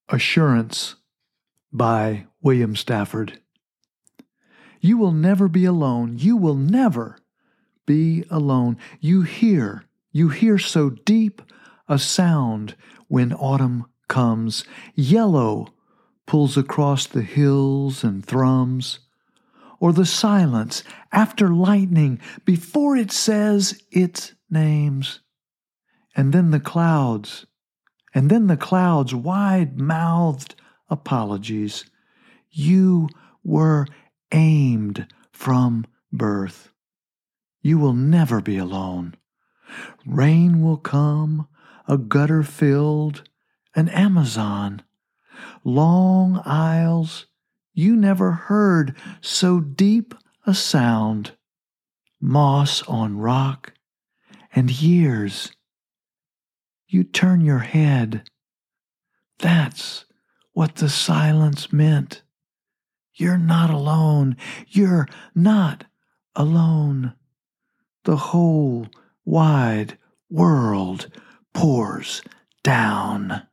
Assurance by William Stafford. You will never be alone. You will never be alone. You hear so deep a sound when autumn comes. Yellow pulls across the hills and thrums, or the silence after lightning before it says its names. And then the clouds, wide-mouthed apologies. You were aimed from birth. You will never be alone. Rain will come, a gutter filled, an Amazon. Long aisles, you never heard so deep a sound. Moss on rock, and years. You turn your head. That's what the silence meant. You're not alone. You're not alone. The whole wide world pours down.